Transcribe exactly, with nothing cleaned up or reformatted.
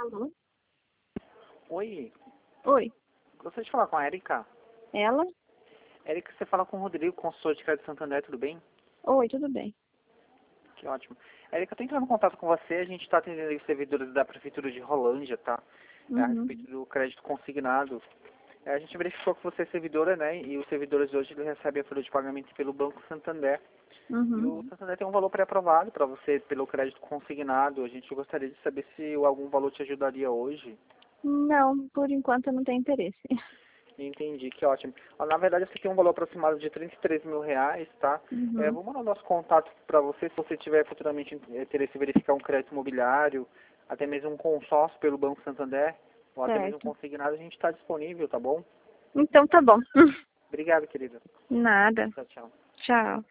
Alô? Oi, Oi, gostaria de falar com a Erika. ela? Erika, você fala com o Rodrigo, consultor de crédito Santander, tudo bem? Oi, tudo bem. Que ótimo. Erika, eu tô entrando em contato com você, a gente está atendendo os servidores da Prefeitura de Rolândia, tá? É, a Uhum. respeito do crédito consignado. É, a gente verificou que você é servidora, né? E os servidores hoje eles recebem a folha de pagamento pelo Banco Santander. E Uhum. o Santander tem um valor pré-aprovado para você pelo crédito consignado. A gente gostaria de saber se algum valor te ajudaria hoje. Não, por enquanto eu não tenho interesse. Entendi, que ótimo. Ó, na verdade, você tem um valor aproximado de trinta e três mil reais, tá? É, Uhum. vou mandar o nosso contato para você, se você tiver futuramente interesse em verificar um crédito imobiliário, até mesmo um consórcio pelo Banco Santander, ou até mesmo Certo. consignado, a gente está disponível, tá bom? Então tá bom. Obrigado, querida. Nada. Tchau, tchau. Tchau.